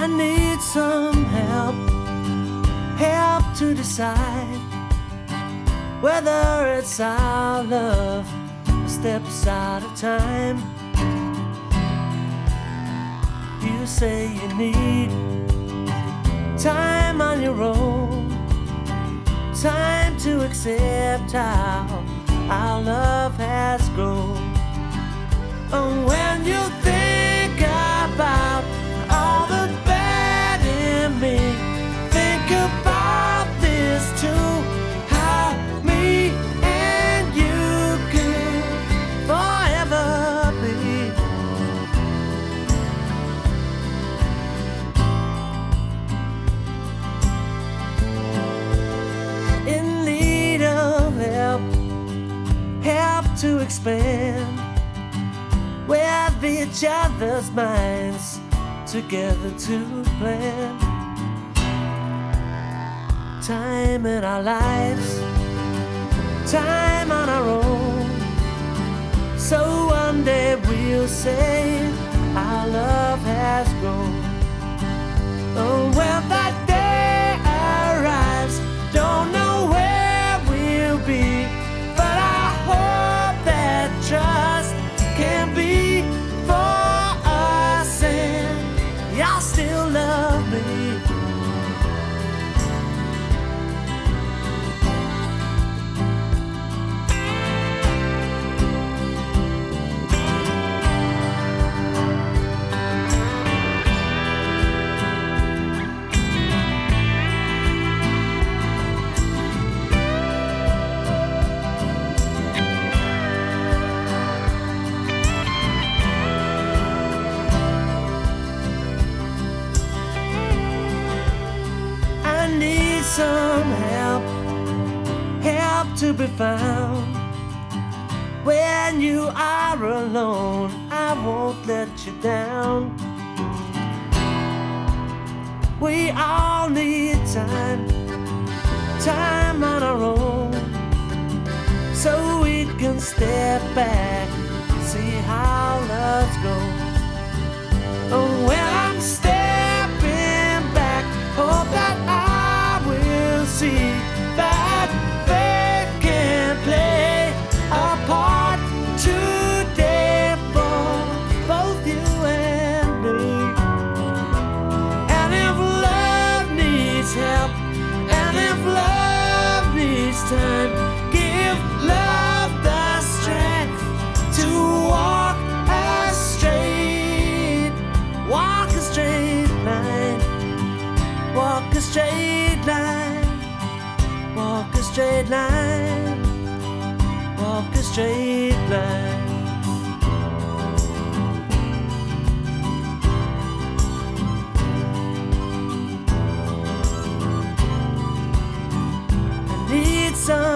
I need some help to decide whether it's our love or steps out of time. You say you need time on your own, time to accept how our love has grown. And when you think about all the bad in me, think about this too, how me and you could forever be. In need of help to expand with each other's minds together to plan time in our lives, time on our own, so one day we'll say our love has grown. Oh, when that day arrives, don't know where we'll be, but I hope that trust can be for us and y'all still love me. Some help to be found. When you are alone, I won't let you down. We all need time on our own, so we can step back, see how love's grown. Oh, when I'm stepping back, hope that I will see that faith can play a part today for both you and me. And if love needs help, and if love needs time, give love the strength to walk a straight line, walk a straight line, walk a straight line, walk a straight line. I need some